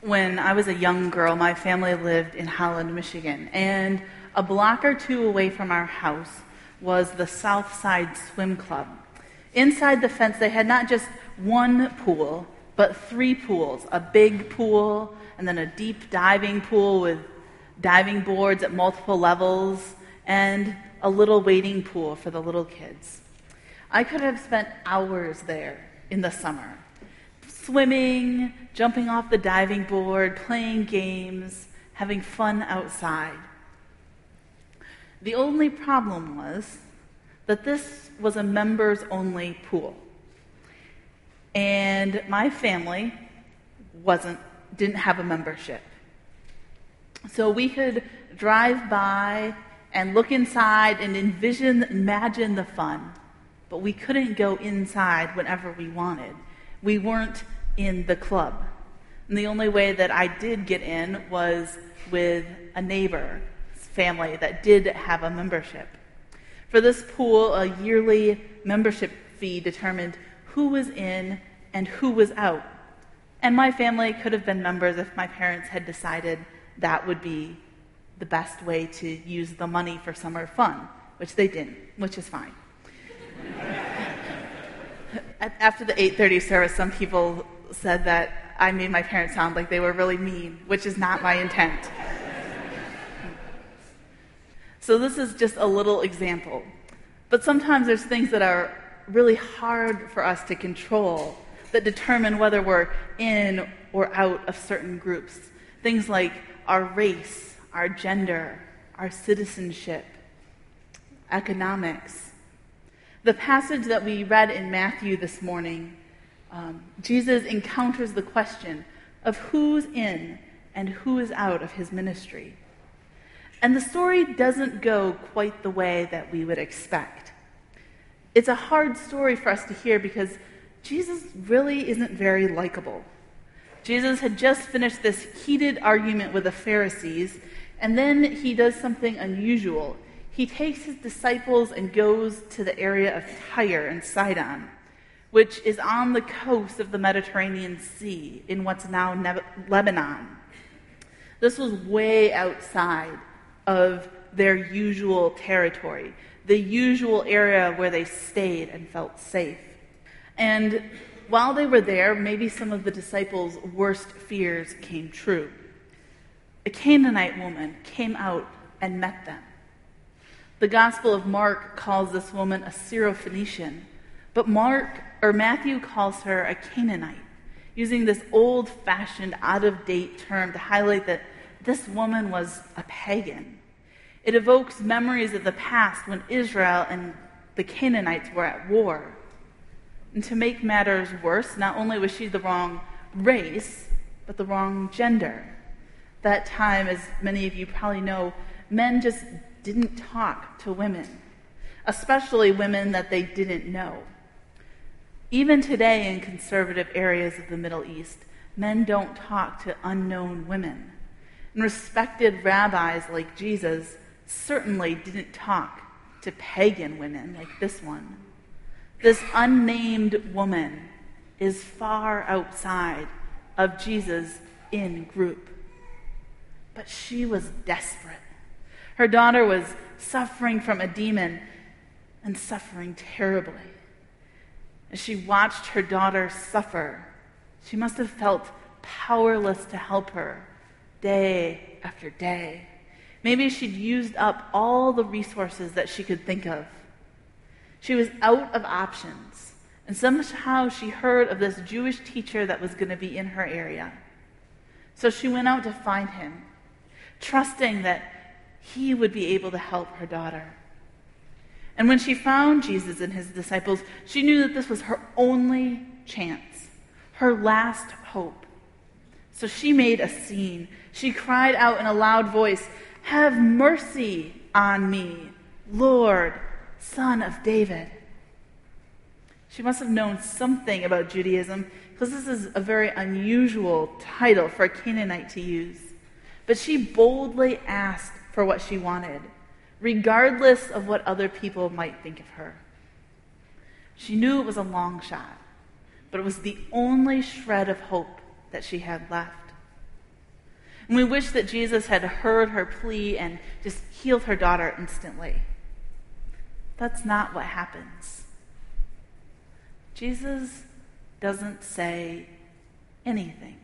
When I was a young girl, my family lived in Holland, Michigan, and a block or two away from our house was the Southside Swim Club. Inside the fence, they had not just one pool, but 3 pools, a big pool, and then a deep diving pool with diving boards at multiple levels, and a little wading pool for the little kids. I could have spent hours there in the summer, swimming, jumping off the diving board, playing games, having fun outside. The only problem was that this was a members-only pool. And my family didn't have a membership. So we could drive by and look inside and imagine the fun, but we couldn't go inside whenever we wanted. We weren't in the club. And the only way that I did get in was with a neighbor's family that did have a membership. For this pool, a yearly membership fee determined who was in and who was out. And my family could have been members if my parents had decided that would be the best way to use the money for summer fun, which they didn't, which is fine. After the 8:30 service, some people said that I made my parents sound like they were really mean, which is not my intent. So this is just a little example. But sometimes there's things that are really hard for us to control that determine whether we're in or out of certain groups. Things like our race, our gender, our citizenship, economics. The passage that we read in Matthew this morning, Jesus encounters the question of who's in and who is out of his ministry. And the story doesn't go quite the way that we would expect. It's a hard story for us to hear because Jesus really isn't very likable. Jesus had just finished this heated argument with the Pharisees, and then he does something unusual. He takes his disciples and goes to the area of Tyre and Sidon, which is on the coast of the Mediterranean Sea in what's now Lebanon. This was way outside of their usual territory, the usual area where they stayed and felt safe. And while they were there, maybe some of the disciples' worst fears came true. A Canaanite woman came out and met them. The Gospel of Mark calls this woman a Syrophoenician, but Matthew calls her a Canaanite, using this old-fashioned, out-of-date term to highlight that this woman was a pagan. It evokes memories of the past when Israel and the Canaanites were at war. And to make matters worse, not only was she the wrong race, but the wrong gender. That time, as many of you probably know, men just didn't talk to women, especially women that they didn't know. Even today in conservative areas of the Middle East, men don't talk to unknown women. And respected rabbis like Jesus certainly didn't talk to pagan women like this one. This unnamed woman is far outside of Jesus' in group. But she was desperate. Her daughter was suffering from a demon and suffering terribly. As she watched her daughter suffer, she must have felt powerless to help her day after day. Maybe she'd used up all the resources that she could think of. She was out of options, and somehow she heard of this Jewish teacher that was going to be in her area. So she went out to find him, trusting that he would be able to help her daughter. And when she found Jesus and his disciples, she knew that this was her only chance, her last hope. So she made a scene. She cried out in a loud voice, "Have mercy on me, Lord, Son of David." She must have known something about Judaism, because this is a very unusual title for a Canaanite to use. But she boldly asked for what she wanted, regardless of what other people might think of her. She knew it was a long shot, but it was the only shred of hope that she had left. And we wish that Jesus had heard her plea and just healed her daughter instantly. That's not what happens. Jesus doesn't say anything.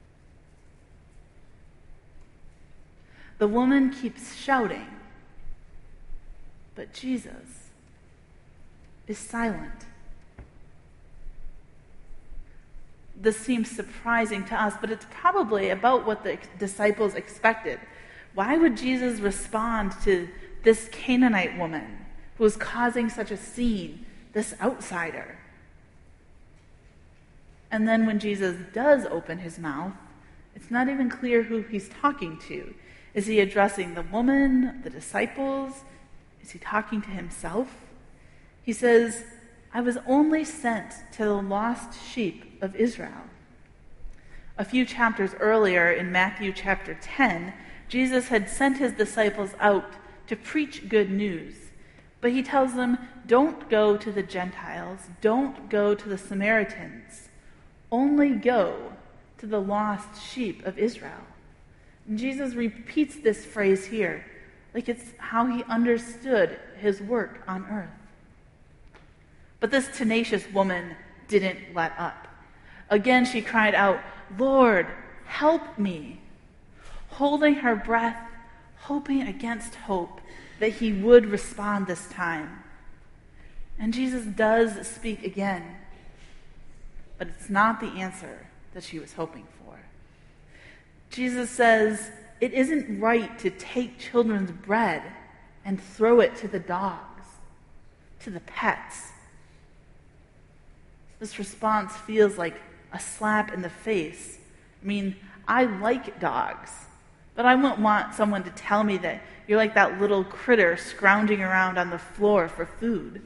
The woman keeps shouting, but Jesus is silent. This seems surprising to us, but it's probably about what the disciples expected. Why would Jesus respond to this Canaanite woman who was causing such a scene, this outsider? And then when Jesus does open his mouth, it's not even clear who he's talking to. Is he addressing the woman, the disciples? Is he talking to himself? He says, I was only sent to the lost sheep of Israel. A few chapters earlier in Matthew chapter 10, Jesus had sent his disciples out to preach good news. But he tells them, don't go to the Gentiles, don't go to the Samaritans, only go to the lost sheep of Israel. And Jesus repeats this phrase here, like it's how he understood his work on earth. But this tenacious woman didn't let up. Again, she cried out, Lord, help me, holding her breath, hoping against hope that he would respond this time. And Jesus does speak again, but it's not the answer that she was hoping for. Jesus says, it isn't right to take children's bread and throw it to the dogs, to the pets. This response feels like a slap in the face. I mean, I like dogs, but I wouldn't want someone to tell me that you're like that little critter scrounging around on the floor for food.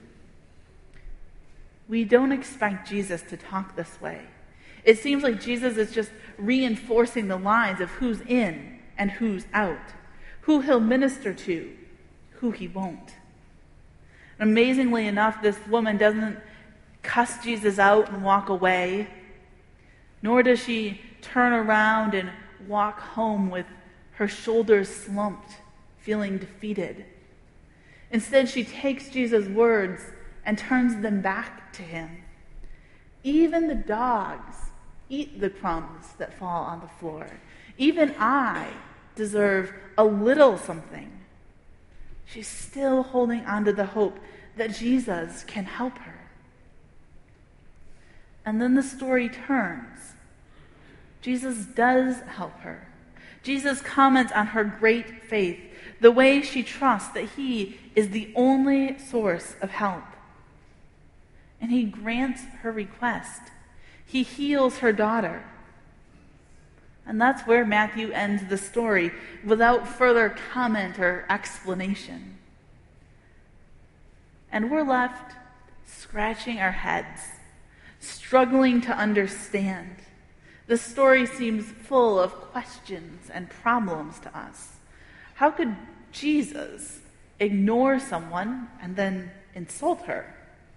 We don't expect Jesus to talk this way. It seems like Jesus is just reinforcing the lines of who's in and who's out, who he'll minister to, who he won't. And amazingly enough, this woman doesn't cuss Jesus out and walk away, nor does she turn around and walk home with her shoulders slumped, feeling defeated. Instead, she takes Jesus' words and turns them back to him. Even the dogs eat the crumbs that fall on the floor. Even I deserve a little something. She's still holding on to the hope that Jesus can help her. And then the story turns. Jesus does help her. Jesus comments on her great faith, the way she trusts that he is the only source of help. And he grants her request. He heals her daughter. And that's where Matthew ends the story, without further comment or explanation. And we're left scratching our heads, struggling to understand. The story seems full of questions and problems to us. How could Jesus ignore someone and then insult her?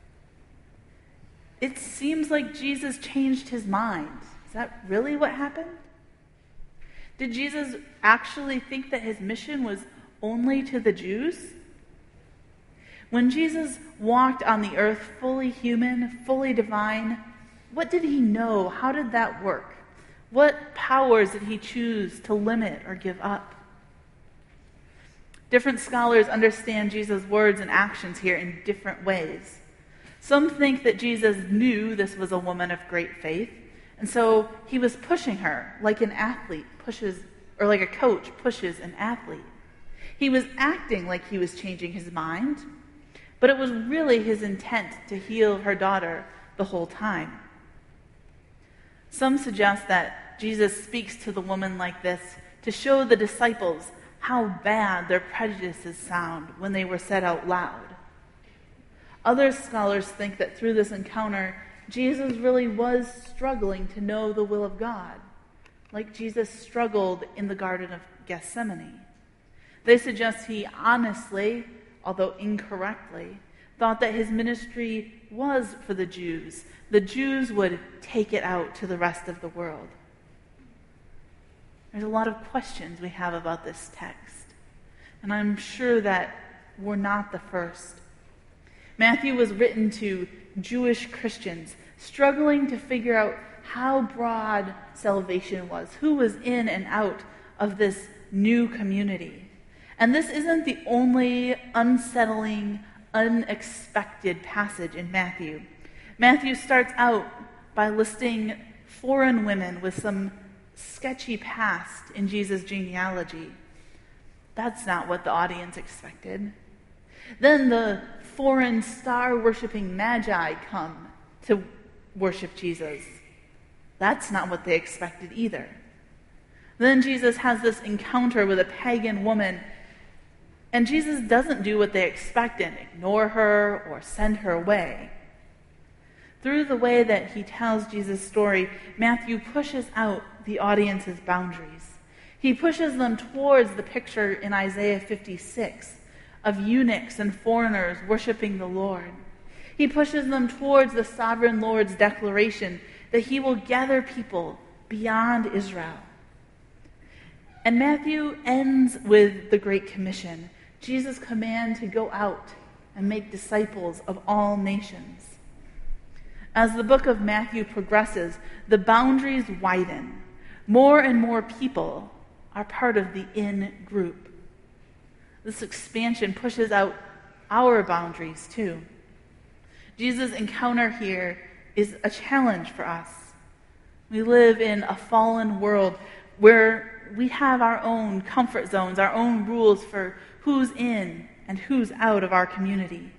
It seems like Jesus changed his mind. Is that really what happened? Did Jesus actually think that his mission was only to the Jews? When Jesus walked on the earth fully human, fully divine, what did he know? How did that work? What powers did he choose to limit or give up? Different scholars understand Jesus' words and actions here in different ways. Some think that Jesus knew this was a woman of great faith, and so he was pushing her like an athlete pushes, or like a coach pushes an athlete. He was acting like he was changing his mind, but it was really his intent to heal her daughter the whole time. Some suggest that Jesus speaks to the woman like this to show the disciples how bad their prejudices sound when they were said out loud. Other scholars think that through this encounter, Jesus really was struggling to know the will of God, like Jesus struggled in the Garden of Gethsemane. They suggest he honestly, although incorrectly, thought that his ministry was for the Jews. The Jews would take it out to the rest of the world. There's a lot of questions we have about this text. And I'm sure that we're not the first. Matthew was written to Jewish Christians struggling to figure out how broad salvation was, who was in and out of this new community. And this isn't the only unsettling, unexpected passage in Matthew. Matthew starts out by listing foreign women with some sketchy past in Jesus' genealogy. That's not what the audience expected. Then the foreign star-worshipping magi come to worship Jesus. That's not what they expected either. Then Jesus has this encounter with a pagan woman, and Jesus doesn't do what they expect and ignore her or send her away. Through the way that he tells Jesus' story, Matthew pushes out the audience's boundaries. He pushes them towards the picture in Isaiah 56 of eunuchs and foreigners worshiping the Lord. He pushes them towards the sovereign Lord's declaration that he will gather people beyond Israel. And Matthew ends with the Great Commission, Jesus' command to go out and make disciples of all nations. As the book of Matthew progresses, the boundaries widen. More and more people are part of the in group. This expansion pushes out our boundaries too. Jesus' encounter here is a challenge for us. We live in a fallen world where we have our own comfort zones, our own rules for who's in and who's out of our community.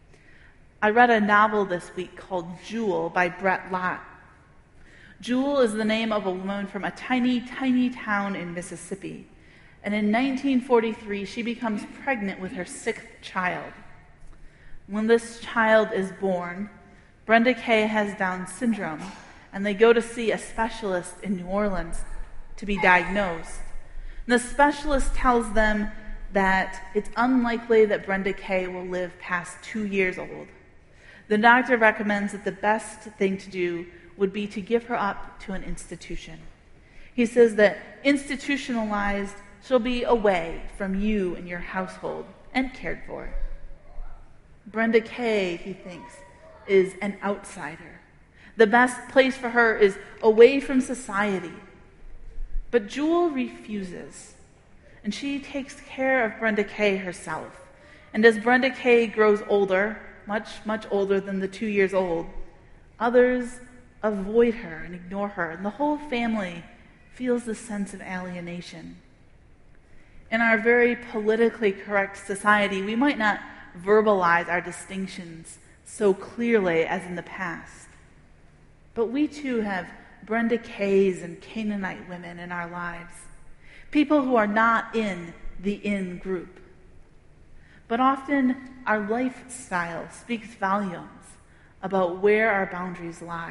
I read a novel this week called Jewel by Brett Lott. Jewel is the name of a woman from a tiny, tiny town in Mississippi. And in 1943, she becomes pregnant with her 6th child. When this child is born, Brenda Kay has Down syndrome, and they go to see a specialist in New Orleans to be diagnosed. And the specialist tells them that it's unlikely that Brenda Kay will live past 2 years old. The doctor recommends that the best thing to do would be to give her up to an institution. He says that institutionalized, she'll be away from you and your household and cared for. Brenda Kay, he thinks, is an outsider. The best place for her is away from society. But Jewel refuses, and she takes care of Brenda Kay herself. And as Brenda Kay grows older, much, much older than the 2 years old, others avoid her and ignore her, and the whole family feels this sense of alienation. In our very politically correct society, we might not verbalize our distinctions so clearly as in the past. But we too have Brenda Kays and Canaanite women in our lives, people who are not in the in group. But often our lifestyle speaks volumes about where our boundaries lie.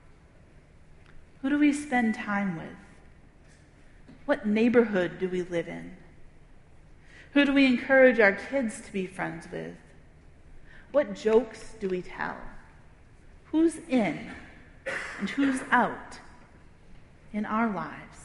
Who do we spend time with? What neighborhood do we live in? Who do we encourage our kids to be friends with? What jokes do we tell? Who's in and who's out in our lives?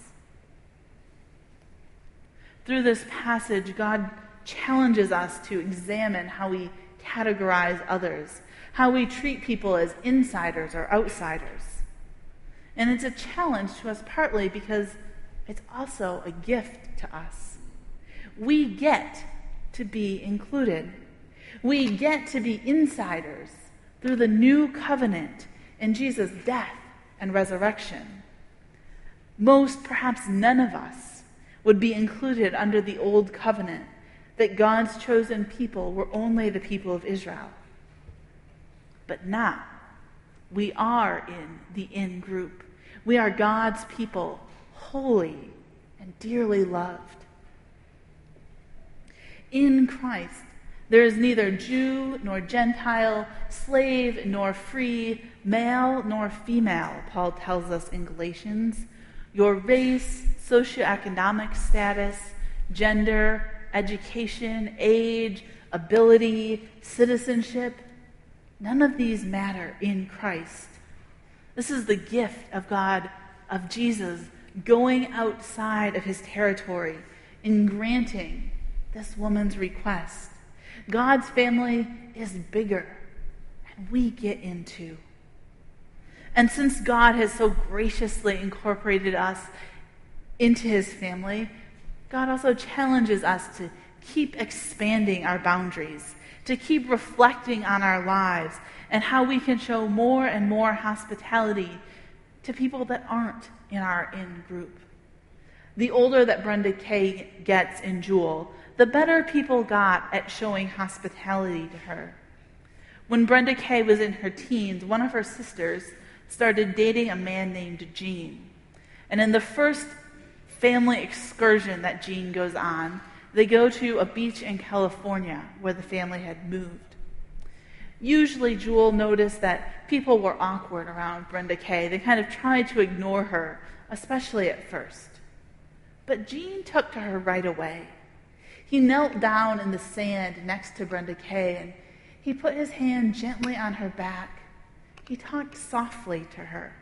Through this passage, God challenges us to examine how we categorize others, how we treat people as insiders or outsiders. And it's a challenge to us partly because it's also a gift to us. We get to be included. We get to be insiders through the new covenant in Jesus' death and resurrection. Most, perhaps none of us, would be included under the old covenant that God's chosen people were only the people of Israel. But now, we are in the in group. We are God's people, holy and dearly loved. In Christ, there is neither Jew nor Gentile, slave nor free, male nor female, Paul tells us in Galatians. Your race, socioeconomic status, gender, education, age, ability, citizenship, none of these matter in Christ. This is the gift of God, of Jesus, going outside of his territory in granting this woman's request. God's family is bigger, and we get in too. And since God has so graciously incorporated us into his family, God also challenges us to keep expanding our boundaries, to keep reflecting on our lives and how we can show more and more hospitality to people that aren't in our in-group. The older that Brenda Kay gets in Jewel, the better people got at showing hospitality to her. When Brenda Kay was in her teens, one of her sisters started dating a man named Gene. And in the first family excursion that Gene goes on, they go to a beach in California where the family had moved. Usually, Jewel noticed that people were awkward around Brenda Kay. They kind of tried to ignore her, especially at first. But Gene took to her right away. He knelt down in the sand next to Brenda Kay, and he put his hand gently on her back. He talked softly to her.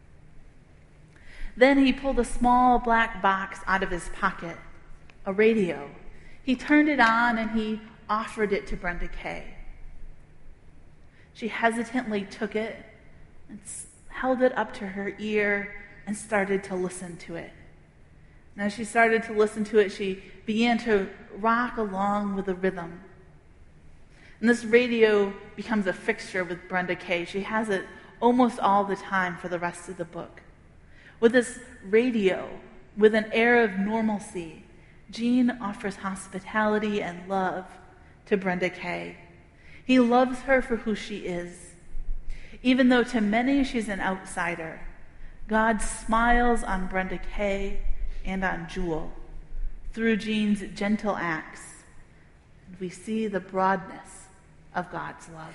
Then he pulled a small black box out of his pocket, a radio. He turned it on and he offered it to Brenda Kay. She hesitantly took it and held it up to her ear and started to listen to it. And as she started to listen to it, she began to rock along with the rhythm. And this radio becomes a fixture with Brenda Kay. She has it almost all the time for the rest of the book. With this radio, with an air of normalcy, Gene offers hospitality and love to Brenda Kay. He loves her for who she is. Even though to many she's an outsider, God smiles on Brenda Kay and on Jewel through Gene's gentle acts. And we see the broadness of God's love.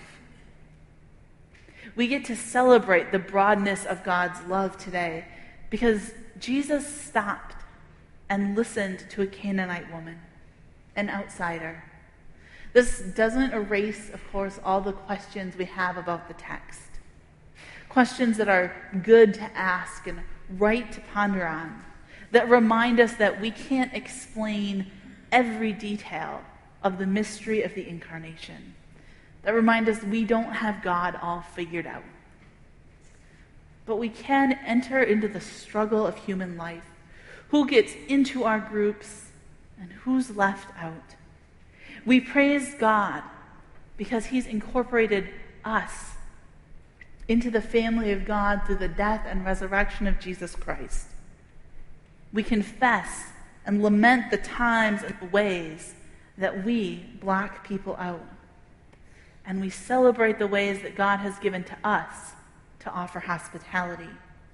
We get to celebrate the broadness of God's love today because Jesus stopped and listened to a Canaanite woman, an outsider. This doesn't erase, of course, all the questions we have about the text. Questions that are good to ask and right to ponder on, that remind us that we can't explain every detail of the mystery of the incarnation, that remind us we don't have God all figured out. But we can enter into the struggle of human life. Who gets into our groups and who's left out? We praise God because he's incorporated us into the family of God through the death and resurrection of Jesus Christ. We confess and lament the times and the ways that we block people out. And we celebrate the ways that God has given to us to offer hospitality.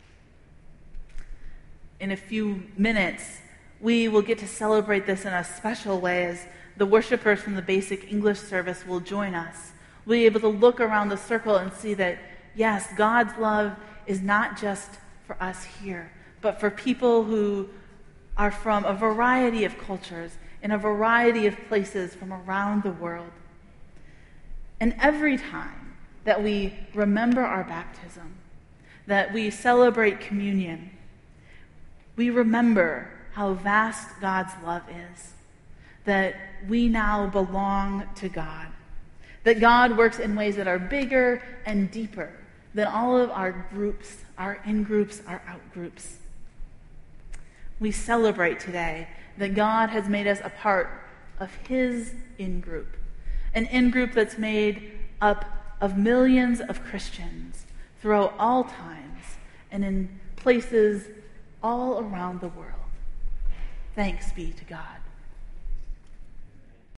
In a few minutes, we will get to celebrate this in a special way as the worshipers from the basic English service will join us. We'll be able to look around the circle and see that, yes, God's love is not just for us here, but for people who are from a variety of cultures, in a variety of places from around the world. And every time that we remember our baptism, that we celebrate communion, we remember how vast God's love is, that we now belong to God, that God works in ways that are bigger and deeper than all of our groups, our in-groups, our out-groups. We celebrate today that God has made us a part of his in-group, an in-group that's made up of millions of Christians throughout all times and in places all around the world. Thanks be to God.